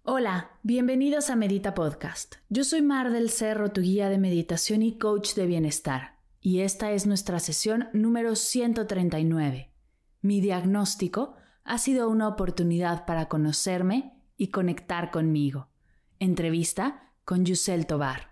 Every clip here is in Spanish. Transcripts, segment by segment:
Hola, bienvenidos a Medita Podcast. Yo soy Mar del Cerro, tu guía de meditación y coach de bienestar. Y esta es nuestra sesión número 139. Mi diagnóstico ha sido una oportunidad para conocerme y conectar conmigo. Entrevista con Yusel Tovar.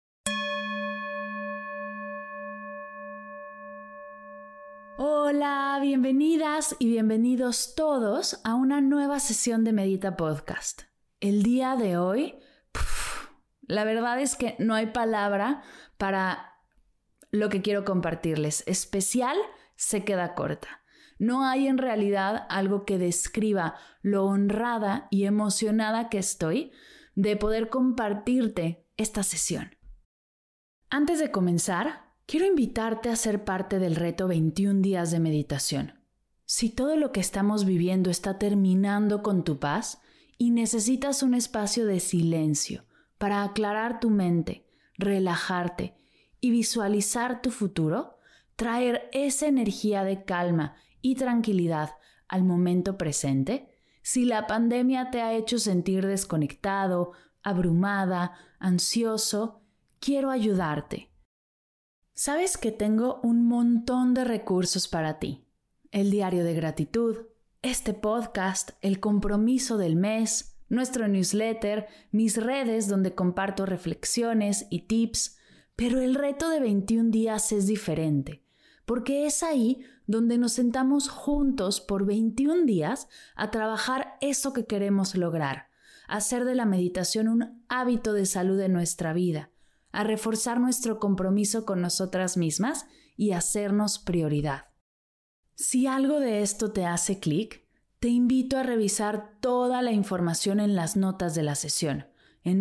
Hola, bienvenidas y bienvenidos todos a una nueva sesión de Medita Podcast. El día de hoy, la verdad es que no hay palabra para lo que quiero compartirles. Especial se queda corta. No hay en realidad algo que describa lo honrada y emocionada que estoy de poder compartirte esta sesión. Antes de comenzar, quiero invitarte a ser parte del reto 21 días de meditación. Si todo lo que estamos viviendo está terminando con tu paz y necesitas un espacio de silencio para aclarar tu mente, relajarte y visualizar tu futuro, traer esa energía de calma y tranquilidad al momento presente, si la pandemia te ha hecho sentir desconectado, abrumada, ansioso, quiero ayudarte. Sabes que tengo un montón de recursos para ti. El diario de gratitud, este podcast, el compromiso del mes, nuestro newsletter, mis redes donde comparto reflexiones y tips, pero el reto de 21 días es diferente, porque es ahí donde nos sentamos juntos por 21 días a trabajar eso que queremos lograr, a hacer de la meditación un hábito de salud en nuestra vida, a reforzar nuestro compromiso con nosotras mismas y hacernos prioridad. Si algo de esto te hace clic, te invito a revisar toda la información en las notas de la sesión, en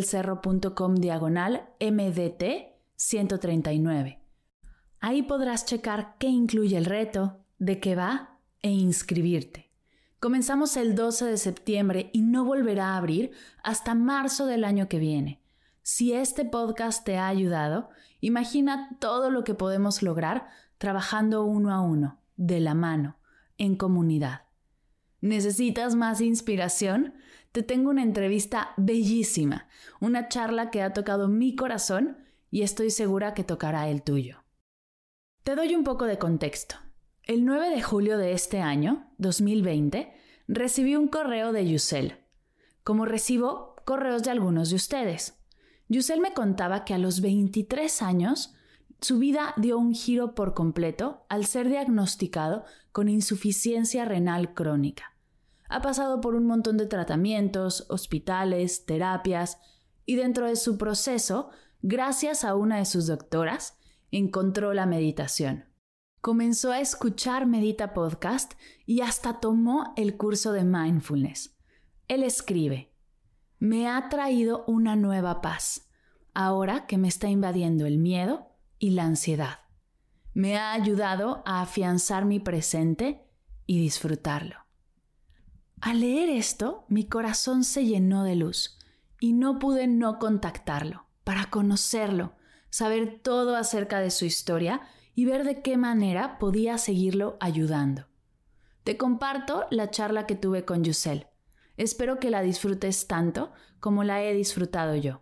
mardelcerro.com/MDT 139. Ahí podrás checar qué incluye el reto, de qué va e inscribirte. Comenzamos el 12 de septiembre y no volverá a abrir hasta marzo del año que viene. Si este podcast te ha ayudado, imagina todo lo que podemos lograr trabajando uno a uno, de la mano, en comunidad. ¿Necesitas más inspiración? Te tengo una entrevista bellísima, una charla que ha tocado mi corazón y estoy segura que tocará el tuyo. Te doy un poco de contexto. El 9 de julio de este año, 2020, recibí un correo de Yusel, como recibo correos de algunos de ustedes. Yusel me contaba que a los 23 años su vida dio un giro por completo al ser diagnosticado con insuficiencia renal crónica. Ha pasado por un montón de tratamientos, hospitales, terapias y dentro de su proceso, gracias a una de sus doctoras, encontró la meditación. Comenzó a escuchar Medita Podcast y hasta tomó el curso de Mindfulness. Él escribe: me ha traído una nueva paz, ahora que me está invadiendo el miedo y la ansiedad. Me ha ayudado a afianzar mi presente y disfrutarlo. Al leer esto, mi corazón se llenó de luz y no pude no contactarlo para conocerlo, saber todo acerca de su historia y ver de qué manera podía seguirlo ayudando. Te comparto la charla que tuve con Yusel. Espero que la disfrutes tanto como la he disfrutado yo.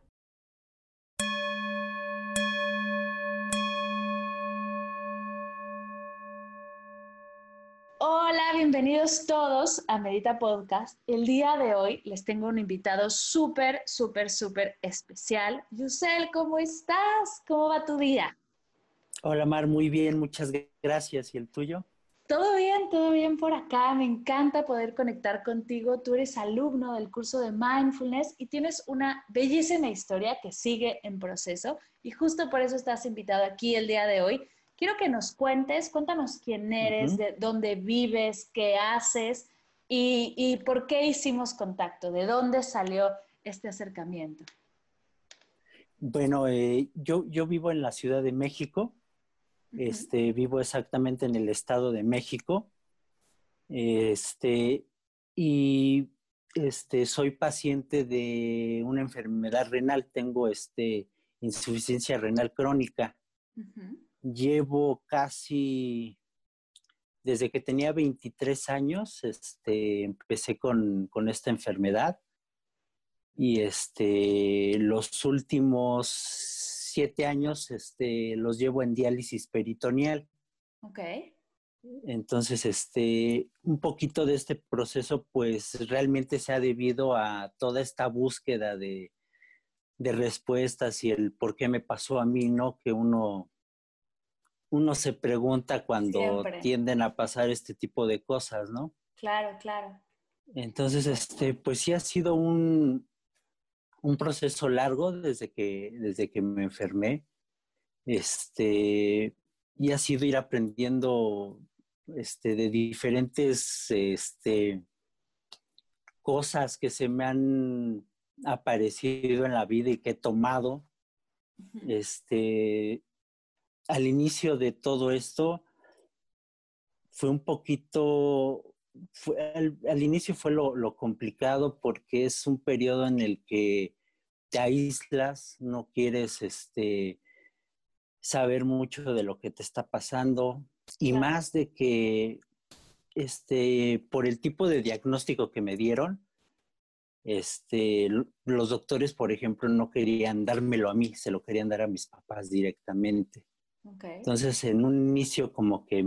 Hola, bienvenidos todos a Medita Podcast. El día de hoy les tengo un invitado súper especial. Yusel, ¿cómo estás? ¿Cómo va tu día? Hola Mar, muy bien, muchas gracias. ¿Y el tuyo? Todo bien por acá. Me encanta poder conectar contigo. Tú eres alumno del curso de Mindfulness y tienes una bellísima historia que sigue en proceso y justo por eso estás invitado aquí el día de hoy. Quiero que nos cuéntanos quién eres, de dónde vives, qué haces y por qué hicimos contacto, de dónde salió este acercamiento. Bueno, yo vivo en la Ciudad de México, vivo exactamente en el Estado de México, este, y soy paciente de una enfermedad renal, tengo insuficiencia renal crónica. Uh-huh. Llevo casi, desde que tenía 23 años, empecé con esta enfermedad. y los últimos 7 años los llevo en diálisis peritoneal. Ok. Entonces, un poquito de este proceso, pues realmente se ha debido a toda esta búsqueda de respuestas y el por qué me pasó a mí, ¿no? Que uno se pregunta cuando Siempre. tienden a pasar este tipo de cosas, ¿no? Claro, claro. Entonces, pues sí ha sido un proceso largo desde que me enfermé, y ha sido ir aprendiendo, de diferentes, cosas que se me han aparecido en la vida y que he tomado. Ujú. Este, Al inicio de todo esto fue un poquito, al inicio fue lo complicado porque es un periodo en el que te aíslas, no quieres saber mucho de lo que te está pasando y Claro. más de que por el tipo de diagnóstico que me dieron, los doctores, por ejemplo, no querían dármelo a mí, se lo querían dar a mis papás directamente. Ok. Entonces, en un inicio como que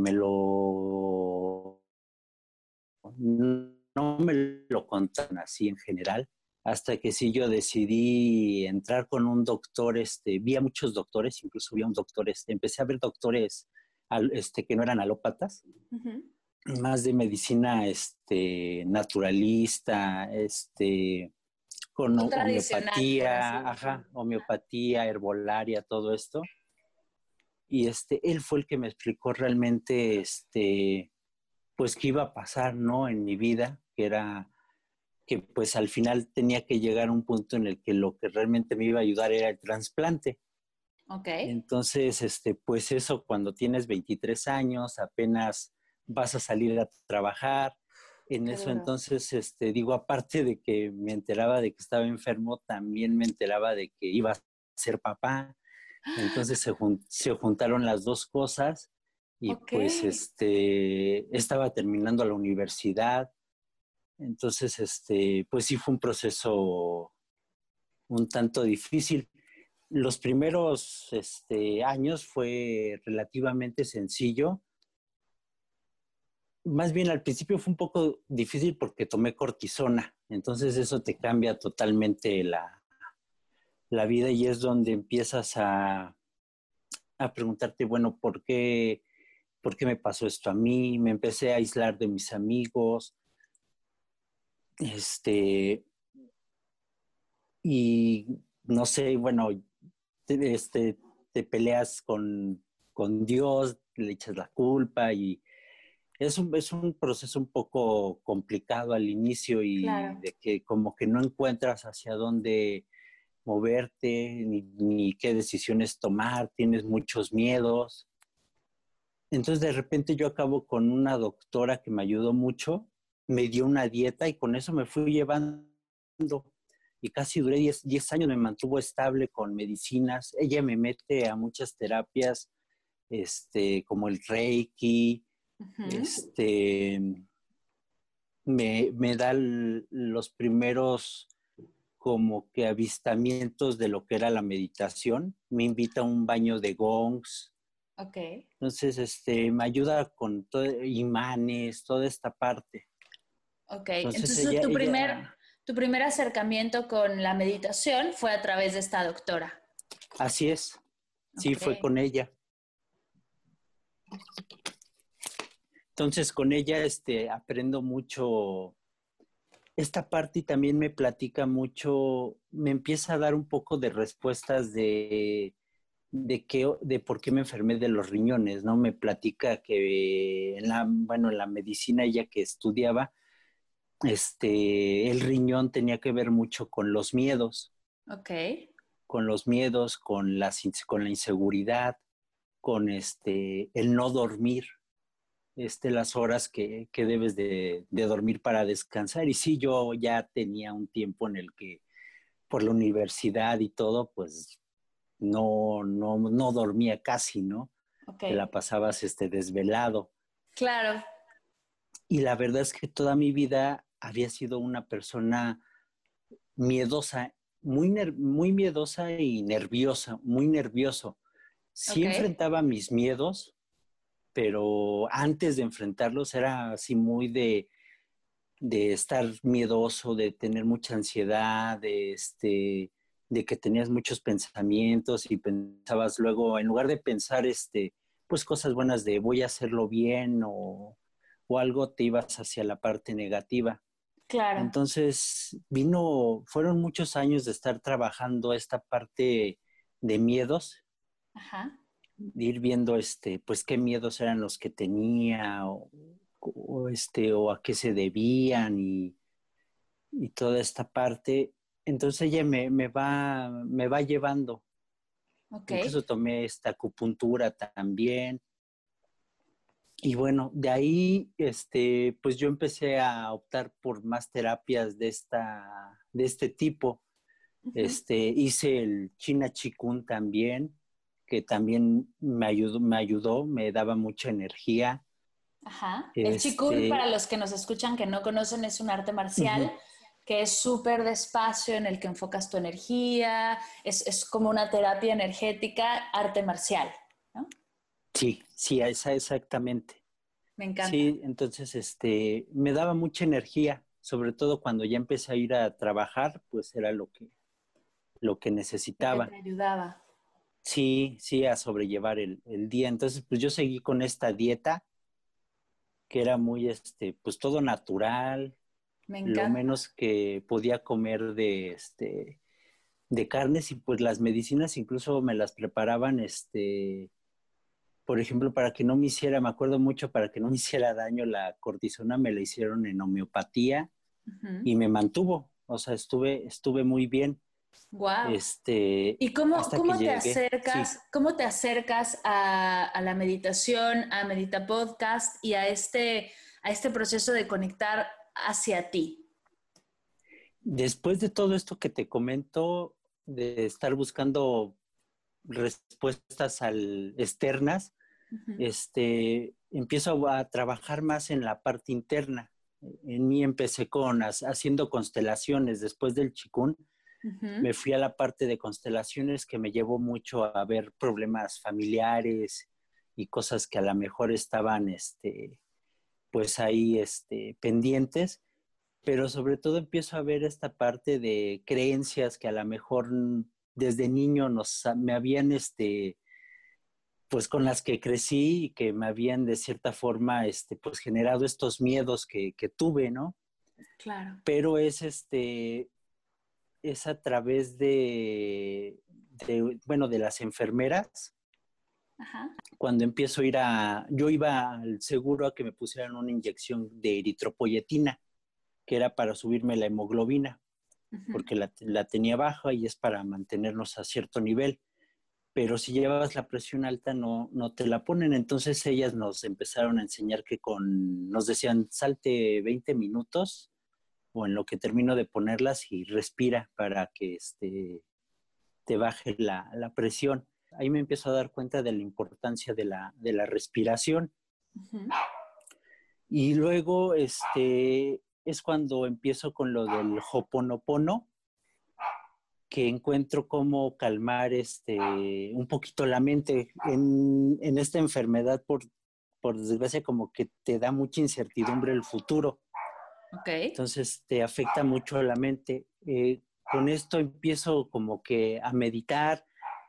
no me lo contaron así en general, hasta que sí yo decidí entrar con un doctor, vi a muchos doctores, incluso vi a un doctor, empecé a ver doctores que no eran alópatas, Ujú. más de medicina naturalista, con Muy tradicional, por así homeopatía, decirlo. ajá, homeopatía, herbolaria, todo esto. Y él fue el que me explicó realmente, pues qué iba a pasar, ¿no? En mi vida, que era que pues al final tenía que llegar a un punto en el que lo que realmente me iba a ayudar era el trasplante. Ok. Entonces, pues eso, cuando tienes 23 años, apenas vas a salir a trabajar. En Qué eso duro. entonces, digo, aparte de que me enteraba de que estaba enfermo, también me enteraba de que iba a ser papá. Entonces se juntaron las dos cosas y Ok. pues estaba terminando la universidad. Entonces, pues sí fue un proceso un tanto difícil. Los primeros años fue relativamente sencillo. Más bien al principio fue un poco difícil porque tomé cortisona. Entonces eso te cambia totalmente la vida y es donde empiezas a preguntarte, bueno, ¿por qué me pasó esto a mí? Me empecé a aislar de mis amigos. Este, y no sé, bueno, te peleas con Dios, le echas la culpa y es un proceso un poco complicado al inicio y Claro. de que como que no encuentras hacia dónde moverte ni qué decisiones tomar, tienes muchos miedos. Entonces de repente yo acabo con una doctora que me ayudó mucho, me dio una dieta y con eso me fui llevando y casi duré 10 años, me mantuvo estable con medicinas. Ella me mete a muchas terapias, como el Reiki, Ujú. este, me da los primeros como que avistamientos de lo que era la meditación, me invita a un baño de gongs, Ok. entonces me ayuda con imanes, toda esta parte. Ok. Entonces Entonces, tu primer acercamiento con la meditación fue a través de esta doctora. así es, sí, Ok. fue con ella. Entonces con ella aprendo mucho esta parte y también me platica mucho, me empieza a dar un poco de respuestas de por qué me enfermé de los riñones, ¿no? Me platica que bueno, en la medicina ella que estudiaba, el riñón tenía que ver mucho Ok. con los miedos, con la inseguridad, con el no dormir, las horas que debes de dormir para descansar. Y sí, yo ya tenía un tiempo en el que por la universidad y todo, pues no dormía casi, ¿no? Ok. Te la pasabas desvelado. Claro. Y la verdad es que toda mi vida había sido una persona miedosa, muy miedosa y nerviosa, muy nervioso. Sí Ok, enfrentaba mis miedos, pero antes de enfrentarlos era así muy de estar miedoso, de tener mucha ansiedad, de que tenías muchos pensamientos y pensabas luego, en lugar de pensar pues cosas buenas de voy a hacerlo bien o algo, te ibas hacia la parte negativa. claro. Entonces fueron muchos años de estar trabajando esta parte de miedos, Ajá. de ir viendo pues qué miedos eran los que tenía o a qué se debían y toda esta parte. Entonces ella me va llevando. Ok. Incluso tomé esta acupuntura también. Y bueno, de ahí, pues yo empecé a optar por más terapias de este tipo. Ujú. Hice el China Chikun también, que también me daba mucha energía. Ajá. El Qigong, Este, para los que nos escuchan que no conocen, es un arte marcial Ujú. que es súper despacio, en el que enfocas tu energía, es como una terapia energética, arte marcial, ¿no? Sí, sí, esa exactamente. Me encanta. Sí, entonces me daba mucha energía, sobre todo cuando ya empecé a ir a trabajar, pues era lo que Lo que te necesitaba. ayudaba. Sí, sí, a sobrellevar el día. Entonces, pues yo seguí con esta dieta que era muy, pues todo natural, Me lo encanta. menos que podía comer de carnes y pues las medicinas incluso me las preparaban, por ejemplo, para que no me hiciera, me acuerdo mucho, para que no me hiciera daño la cortisona, me la hicieron en homeopatía y me mantuvo, o sea, estuve muy bien, Wow. ¿Y hasta que llegué, sí. cómo te acercas a la meditación, a Medita Podcast y a este proceso de conectar hacia ti? Después de todo esto que te comento, de estar buscando respuestas externas, Ujú, empiezo a trabajar más en la parte interna. En mí empecé haciendo constelaciones después del chikún. ujú. Me fui a la parte de constelaciones que me llevó mucho a ver problemas familiares y cosas que a lo mejor estaban, pues ahí, pendientes, pero sobre todo empiezo a ver esta parte de creencias que a lo mejor desde niño me habían, pues con las que crecí y que me habían de cierta forma, pues generado estos miedos que tuve, ¿no? Claro. Pero es a través bueno, de las enfermeras. Ajá. Cuando empiezo yo iba al seguro a que me pusieran una inyección de eritropoyetina, que era para subirme la hemoglobina, Ujú. porque la tenía baja y es para mantenernos a cierto nivel. Pero si llevabas la presión alta no te la ponen. Entonces ellas nos empezaron a enseñar nos decían, salte 20 minutos o en lo que termino de ponerlas y respira para que te baje la presión. Ahí me empiezo a dar cuenta de la importancia de la respiración. Ujú. Y luego es cuando empiezo con lo del Hoponopono, que encuentro cómo calmar un poquito la mente en esta enfermedad, por desgracia, como que te da mucha incertidumbre el futuro. Ok. Entonces te afecta mucho la mente. Con esto empiezo como que a meditar,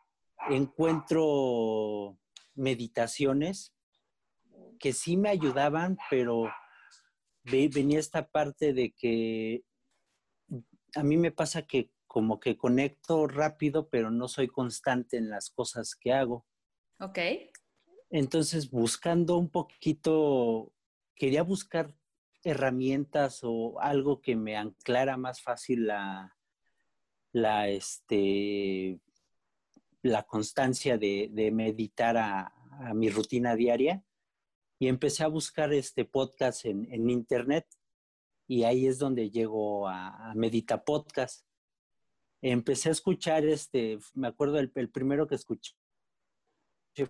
encuentro meditaciones que sí me ayudaban, pero venía esta parte de que a mí me pasa que como que conecto rápido, pero no soy constante en las cosas que hago. Ok. Entonces, buscando un poquito, quería buscar herramientas o algo que me anclara más fácil la, este, la constancia de meditar a mi rutina diaria. Y empecé a buscar este podcast en internet y ahí es donde llego a Medita Podcast. Empecé a escuchar, me acuerdo el primero que escuché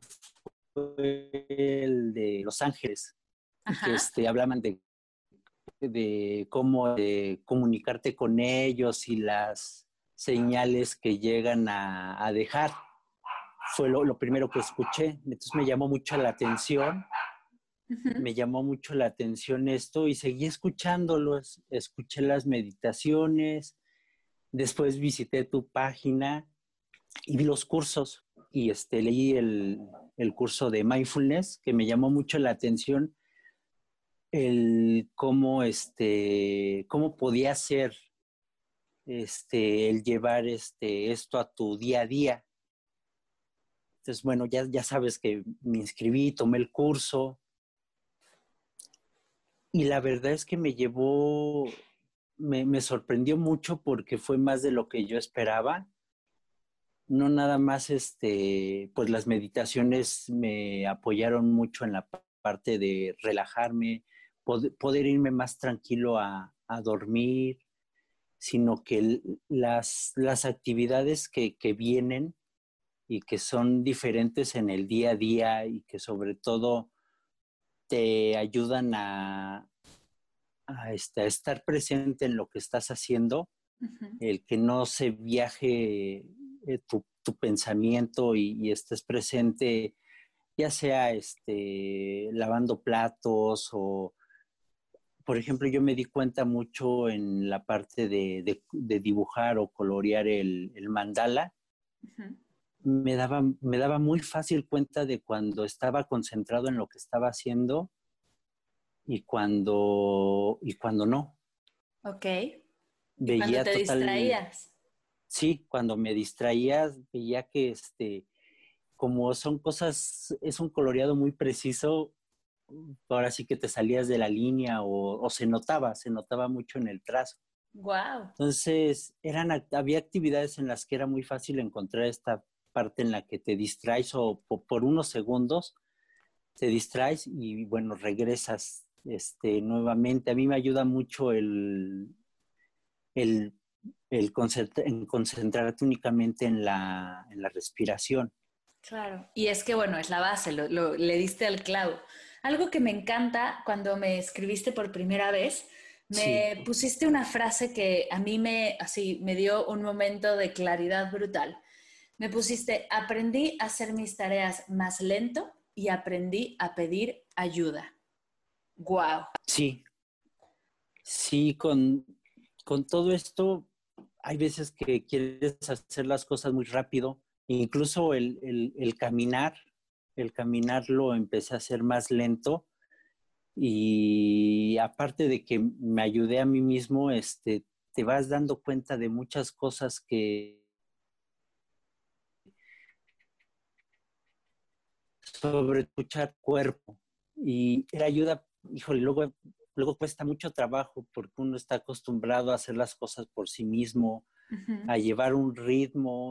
fue el de Los Ángeles, que Ajá. hablaban de de cómo comunicarte con ellos y las señales que llegan a dejar. Fue lo primero que escuché. Entonces me llamó mucho la atención. Me llamó mucho la atención esto y seguí escuchándolos. Escuché las meditaciones. Después visité tu página y vi los cursos. Y leí el curso de mindfulness, que me llamó mucho la atención el cómo, cómo podía ser el llevar esto a tu día a día. Entonces, bueno, ya sabes que me inscribí, tomé el curso y la verdad es que me sorprendió mucho porque fue más de lo que yo esperaba. No nada más, pues las meditaciones me apoyaron mucho en la parte de relajarme, poder irme más tranquilo a dormir, sino que las actividades que vienen y que son diferentes en el día a día y que sobre todo te ayudan a estar presente en lo que estás haciendo, el que no se viaje tu pensamiento y estés presente, ya sea lavando platos o, por ejemplo, yo me di cuenta mucho en la parte de dibujar o colorear el mandala. Me daba muy fácil cuenta de cuando estaba concentrado en lo que estaba haciendo y cuando no. Ok. ¿Y cuando Veía te total, distraías? sí, cuando me distraía, veía que como son cosas, es un coloreado muy preciso, ahora sí que te salías de la línea o se notaba mucho en el trazo. Wow. Entonces, había actividades en las que era muy fácil encontrar esta parte en la que te distraes o por unos segundos te distraes y bueno, regresas nuevamente. A mí me ayuda mucho el, en concentrarte únicamente en la respiración. Claro, y es que bueno, es la base, le diste al clavo. Algo que me encanta cuando me escribiste por primera vez, Sí, me pusiste una frase que a mí así, me dio un momento de claridad brutal. Me pusiste, aprendí a hacer mis tareas más lento y aprendí a pedir ayuda. Wow. sí, sí, con todo esto hay veces que quieres hacer las cosas muy rápido, incluso el caminar lo empecé a hacer más lento y aparte de que me ayudé a mí mismo, te vas dando cuenta de muchas cosas que sobre escuchar cuerpo y la ayuda, híjole, luego cuesta mucho trabajo porque uno está acostumbrado a hacer las cosas por sí mismo, Ujú. a llevar un ritmo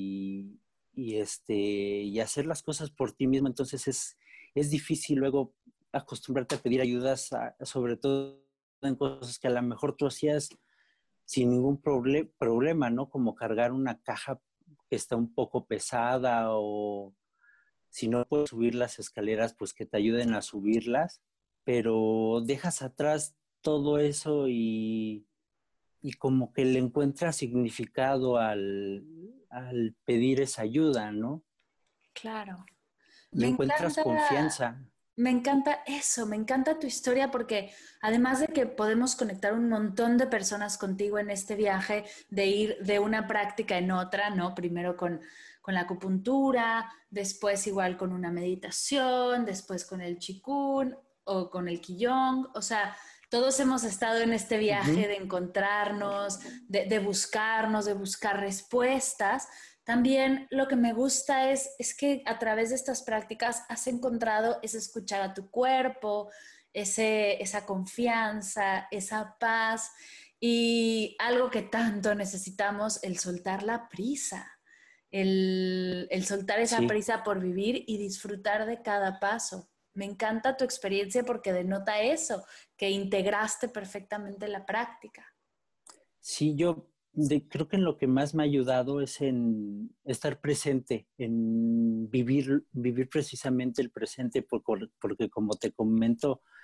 y hacer las cosas por ti mismo. Entonces es difícil luego acostumbrarte a pedir ayudas, sobre todo en cosas que a lo mejor tú hacías sin ningún problema, ¿no? Como cargar una caja que está un poco pesada o si no puedes subir las escaleras, pues que te ayuden a subirlas, pero dejas atrás todo eso y como que le encuentras significado al pedir esa ayuda, ¿no? Claro. Le Me encuentras encanta, confianza. me encanta eso, me encanta tu historia porque además de que podemos conectar un montón de personas contigo en este viaje, de ir de una práctica en otra, ¿no? Primero con la acupuntura, después igual con una meditación, después con el qigong o con el qigong, o sea, todos hemos estado en este viaje Ujú. de encontrarnos, buscarnos, de buscar respuestas. También lo que me gusta es que a través de estas prácticas has encontrado ese escuchar a tu cuerpo, esa confianza, esa paz y algo que tanto necesitamos, el soltar la prisa, el soltar esa Sí, prisa por vivir y disfrutar de cada paso. Me encanta tu experiencia porque denota eso, que integraste perfectamente la práctica. sí, creo que en lo que más me ha ayudado es en estar presente, en vivir precisamente el presente, porque como te comento,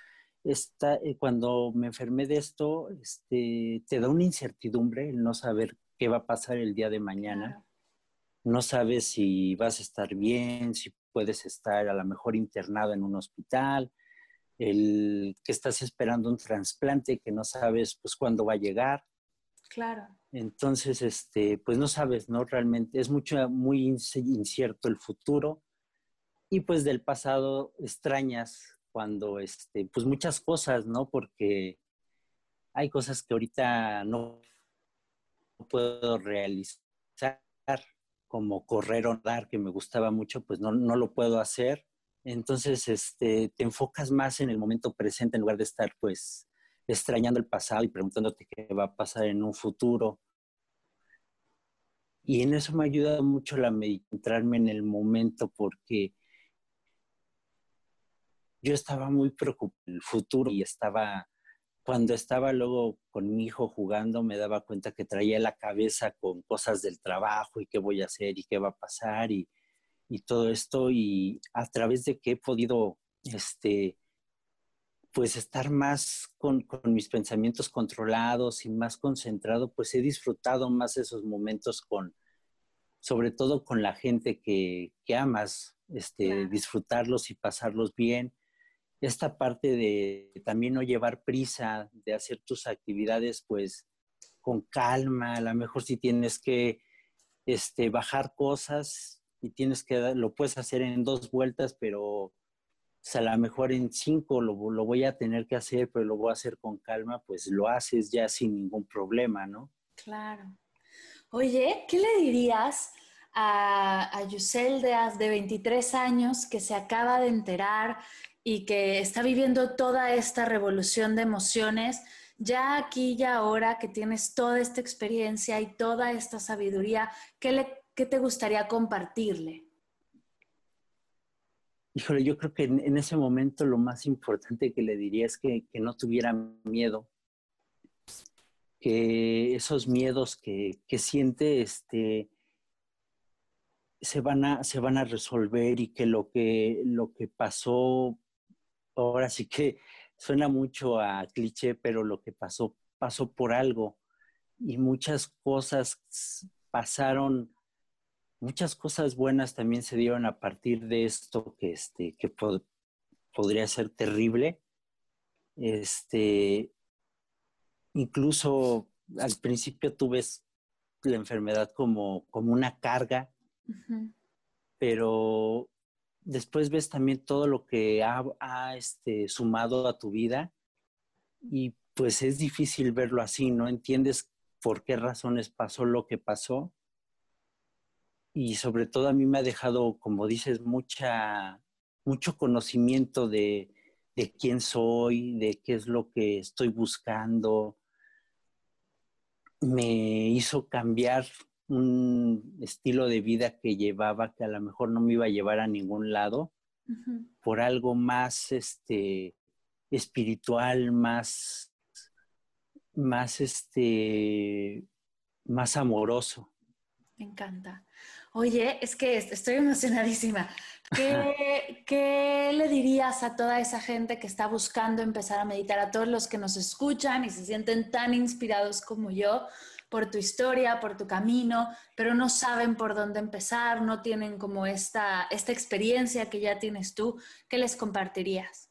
cuando me enfermé de esto, te da una incertidumbre el no saber qué va a pasar el día de mañana. Claro. No sabes si vas a estar bien, si puedes estar a lo mejor internado en un hospital, el que estás esperando un trasplante que no sabes pues cuándo va a llegar. Claro. Entonces, pues no sabes, ¿no? Realmente es muy incierto el futuro y pues del pasado extrañas cuando, pues muchas cosas, ¿no? Porque hay cosas que ahorita no puedo realizar, como correr o nadar, que me gustaba mucho, pues no lo puedo hacer. Entonces, te enfocas más en el momento presente en lugar de estar, pues, extrañando el pasado y preguntándote qué va a pasar en un futuro. Y en eso me ha ayudado mucho centrarme en el momento porque yo estaba muy preocupado del futuro y cuando estaba luego con mi hijo jugando, me daba cuenta que traía la cabeza con cosas del trabajo y qué voy a hacer y qué va a pasar y todo esto y a través de que he podido, pues estar más con mis pensamientos controlados y más concentrado, pues he disfrutado más esos momentos sobre todo con la gente que amas, Claro. disfrutarlos y pasarlos bien. Esta parte de también no llevar prisa, de hacer tus actividades pues con calma, a lo mejor si tienes que bajar cosas y lo puedes hacer en 2 vueltas, pero pues, a lo mejor en 5 lo voy a tener que hacer, pero lo voy a hacer con calma, pues lo haces ya sin ningún problema, ¿no? Claro. Oye, ¿qué le dirías a Yusel de 23 años que se acaba de enterar y que está viviendo toda esta revolución de emociones, ya aquí y ahora que tienes toda esta experiencia y toda esta sabiduría, qué te gustaría compartirle? Híjole, yo creo que en ese momento lo más importante que le diría es que no tuviera miedo, que esos miedos que siente, se van a resolver y que lo que pasó, ahora sí que suena mucho a cliché, pero lo que pasó por algo y muchas cosas pasaron, muchas cosas buenas también se dieron a partir de esto que podría ser terrible. Este, incluso al principio tú ves la enfermedad como una carga, Ujú. pero después ves también todo lo que ha sumado a tu vida y pues es difícil verlo así, ¿no? Entiendes por qué razones pasó lo que pasó y sobre todo a mí me ha dejado, como dices, mucho conocimiento de quién soy, de qué es lo que estoy buscando. Me hizo cambiar un estilo de vida que llevaba, que a lo mejor no me iba a llevar a ningún lado, Ujú. por algo más espiritual, más, más amoroso. Me encanta. Oye, es que estoy emocionadísima. ¿Qué le dirías a toda esa gente que está buscando empezar a meditar, a todos los que nos escuchan y se sienten tan inspirados como yo por tu historia, por tu camino, pero no saben por dónde empezar, no tienen como esta experiencia que ya tienes tú? ¿Qué les compartirías?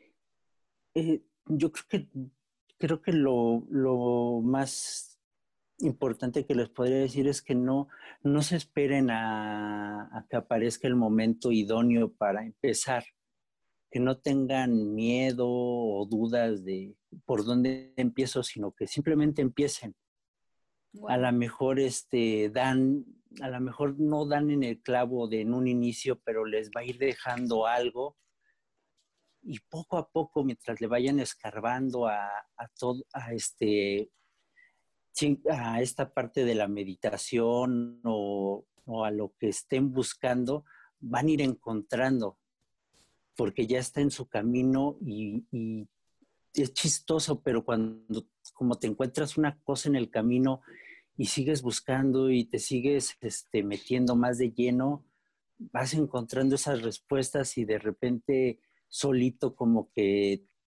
Yo creo que lo más importante que les podría decir es que no se esperen a que aparezca el momento idóneo para empezar, que no tengan miedo o dudas de por dónde empiezo, sino que simplemente empiecen. A Wow. lo mejor a lo mejor no dan en el clavo en un inicio, pero les va a ir dejando algo y poco a poco, mientras le vayan escarbando todo, sí, a esta parte de la meditación o a lo que estén buscando, van a ir encontrando, porque ya está en su camino y es chistoso, pero cuando como te encuentras una cosa en el camino y sigues buscando y te sigues metiendo más de lleno, vas encontrando esas respuestas y de repente solito como que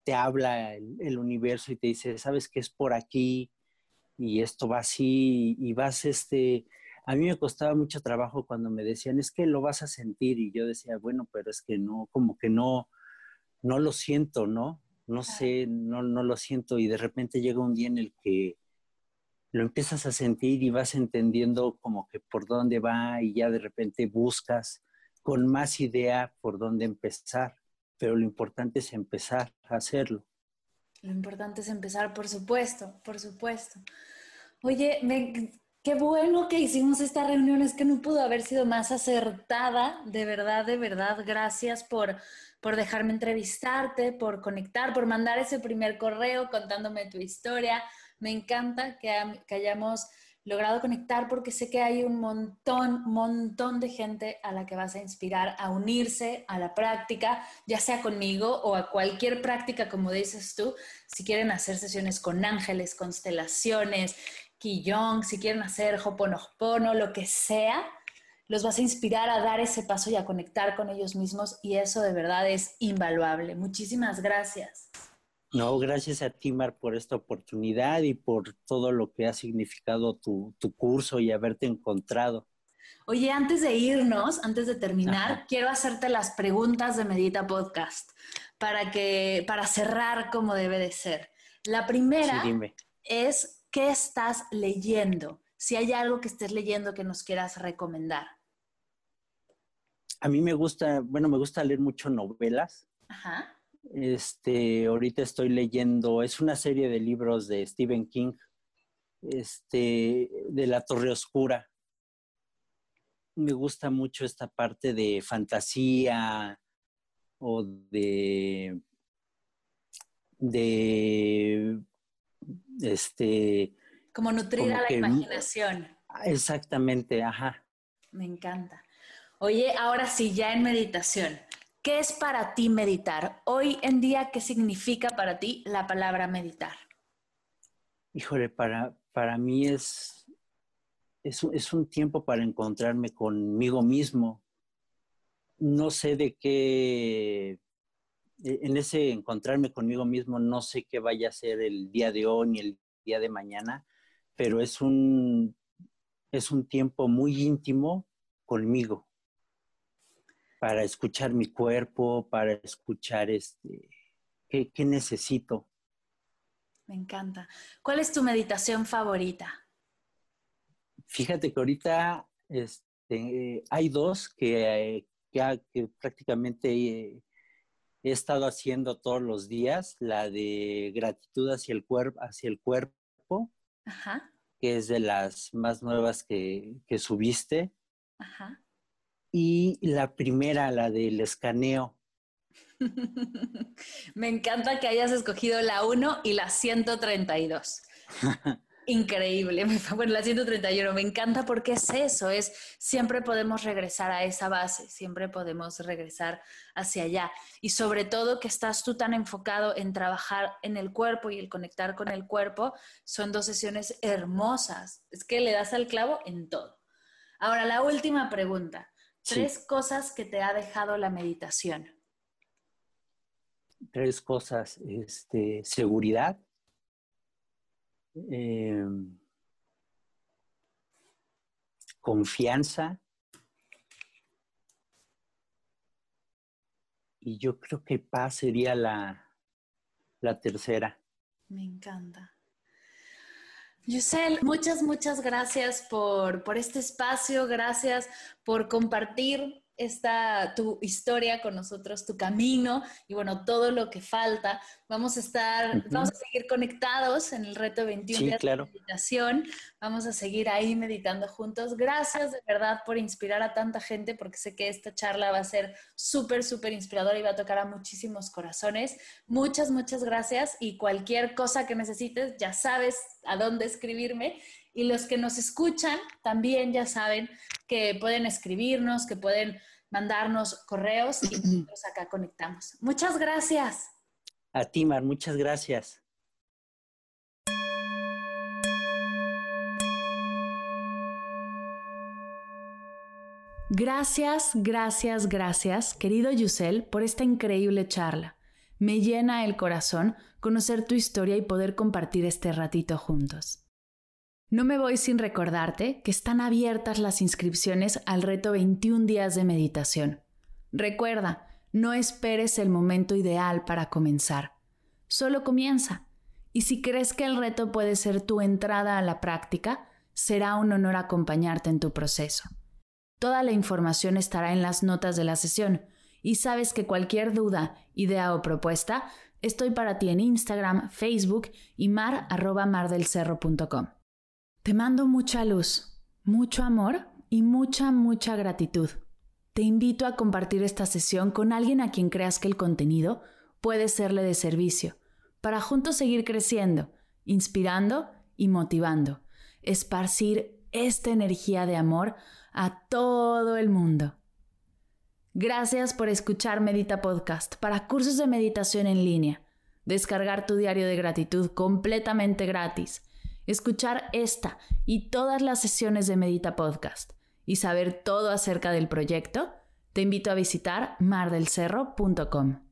te habla el universo y te dice, sabes que es por aquí y esto va así y vas A mí me costaba mucho trabajo cuando me decían, es que lo vas a sentir y yo decía, bueno, pero es que no, como que no lo siento, ¿no? No sé, no lo siento y de repente llega un día en el que lo empiezas a sentir y vas entendiendo como que por dónde va y ya de repente buscas con más idea por dónde empezar, pero lo importante es empezar a hacerlo. Lo importante es empezar, por supuesto, por supuesto. Oye, qué bueno que hicimos esta reunión, es que no pudo haber sido más acertada, de verdad, gracias por dejarme entrevistarte, por conectar, por mandar ese primer correo contándome tu historia. Me encanta que hayamos logrado conectar porque sé que hay un montón de gente a la que vas a inspirar a unirse a la práctica, ya sea conmigo o a cualquier práctica, como dices tú, si quieren hacer sesiones con ángeles, constelaciones, Qigong, si quieren hacer Ho'oponopono, lo que sea, los vas a inspirar a dar ese paso y a conectar con ellos mismos y eso de verdad es invaluable. Muchísimas gracias. No, gracias a ti, Mar, por esta oportunidad y por todo lo que ha significado tu curso y haberte encontrado. Oye, antes de irnos, antes de terminar, Ajá. quiero hacerte las preguntas de Medita Podcast para cerrar como debe de ser. La Sí, primera dime. es, ¿qué estás leyendo? Si hay algo que estés leyendo que nos quieras recomendar. A mí me gusta, bueno, me gusta leer mucho novelas. Ajá. Ahorita estoy leyendo, es una serie de libros de Stephen King, de La Torre Oscura. Me gusta mucho esta parte de fantasía o de, este, Como nutrir a como la que, imaginación. exactamente, ajá. Me encanta. Oye, ahora sí, ya en meditación. ¿Qué es para ti meditar? Hoy en día, ¿qué significa para ti la palabra meditar? Híjole, para mí es un tiempo para encontrarme conmigo mismo. No sé de qué, en ese encontrarme conmigo mismo, no sé qué vaya a ser el día de hoy ni el día de mañana, pero es un tiempo muy íntimo conmigo para escuchar mi cuerpo, para escuchar qué necesito. Me encanta. ¿Cuál es tu meditación favorita? Fíjate que ahorita hay dos que prácticamente he estado haciendo todos los días, la de gratitud hacia el cuerpo, Ajá, que es de las más nuevas que subiste, ajá. y la primera, la del escaneo. Me encanta que hayas escogido la 1 y la 132. Increíble, bueno, la 131, me encanta porque es eso, es siempre podemos regresar a esa base, siempre podemos regresar hacia allá y sobre todo que estás tú tan enfocado en trabajar en el cuerpo y el conectar con el cuerpo, son dos sesiones hermosas, es que le das al clavo en todo. Ahora, la última pregunta, Sí, 3 cosas que te ha dejado la meditación. tres cosas, seguridad, eh, confianza, y yo creo que paz sería la tercera. Me encanta. Yusel, muchas gracias por este espacio, gracias por compartir tu historia con nosotros, tu camino y bueno, todo lo que falta. Vamos Ujú. a seguir conectados en el reto 21 Sí, días de claro. meditación, vamos a seguir ahí meditando juntos. Gracias de verdad por inspirar a tanta gente porque sé que esta charla va a ser súper inspiradora y va a tocar a muchísimos corazones. Muchas gracias y cualquier cosa que necesites, ya sabes a dónde escribirme. Y los que nos escuchan también ya saben que pueden escribirnos, que pueden mandarnos correos y nosotros acá conectamos. Muchas gracias. A ti, Mar, muchas gracias. Gracias, querido Yusel, por esta increíble charla. Me llena el corazón conocer tu historia y poder compartir este ratito juntos. No me voy sin recordarte que están abiertas las inscripciones al reto 21 días de meditación. Recuerda, no esperes el momento ideal para comenzar. Solo comienza. Y si crees que el reto puede ser tu entrada a la práctica, será un honor acompañarte en tu proceso. Toda la información estará en las notas de la sesión y sabes que cualquier duda, idea o propuesta, estoy para ti en Instagram, Facebook y mar@mardelcerro.com. Te mando mucha luz, mucho amor y mucha gratitud. Te invito a compartir esta sesión con alguien a quien creas que el contenido puede serle de servicio, para juntos seguir creciendo, inspirando y motivando, esparcir esta energía de amor a todo el mundo. Gracias por escuchar Medita Podcast para cursos de meditación en línea, descargar tu diario de gratitud completamente gratis, escuchar esta y todas las sesiones de Medita Podcast y saber todo acerca del proyecto. Te invito a visitar mardelcerro.com.